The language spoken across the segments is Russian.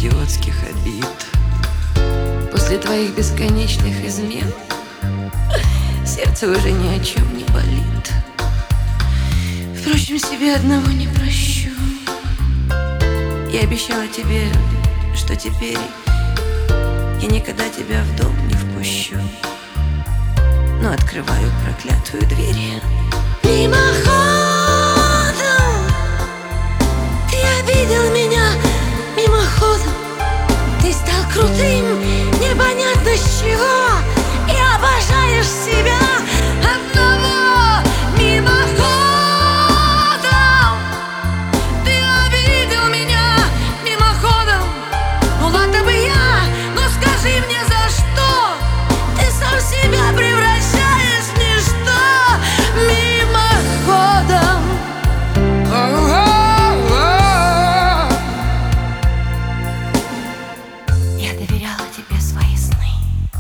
идиотских обид. После твоих бесконечных измен сердце уже ни о чем не болит. Впрочем, себе одного не прощу. Я обещала тебе, что теперь я никогда тебя в дом не впущу, но открываю проклятую дверь. Мимоходом ты обидел меня, мимоходом ты стал крутым, непонятно с чего, и обожаешь себя одного. Мимоходом ты обидел меня, мимоходом. Ну ладно бы я, но скажи мне, за что ты сам себя превращаешь в ничто. Мимоходом. Я доверяла тебе свои сны,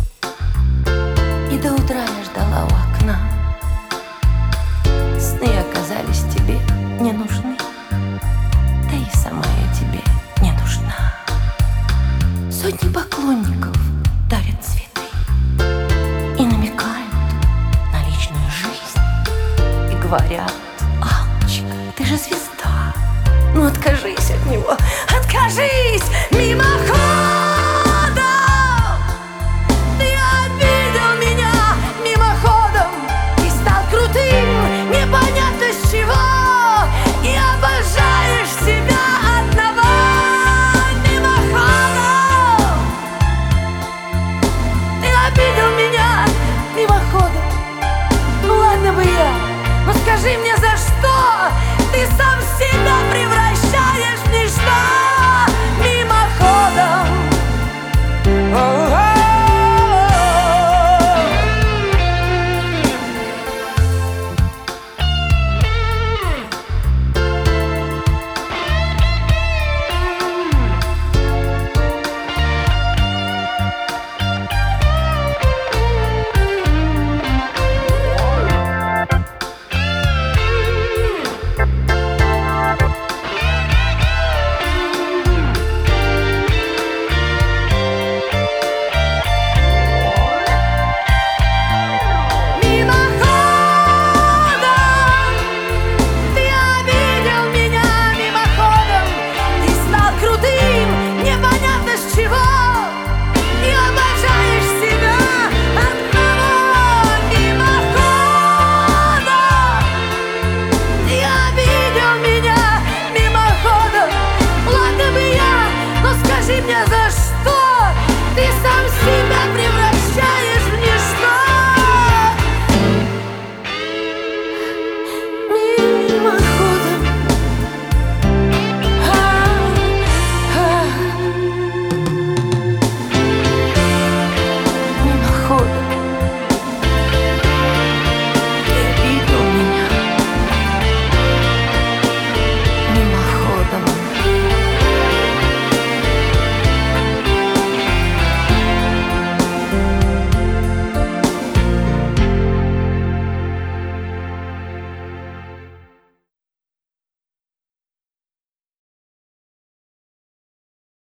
и до утра я ждала у окна. Сны оказались тебе не нужны, да и сама я тебе не нужна. Сотни поклонников дарят цветы и намекают на личную жизнь, и говорят: Аллочка, ты же звезда, ну откажись от него, откажись!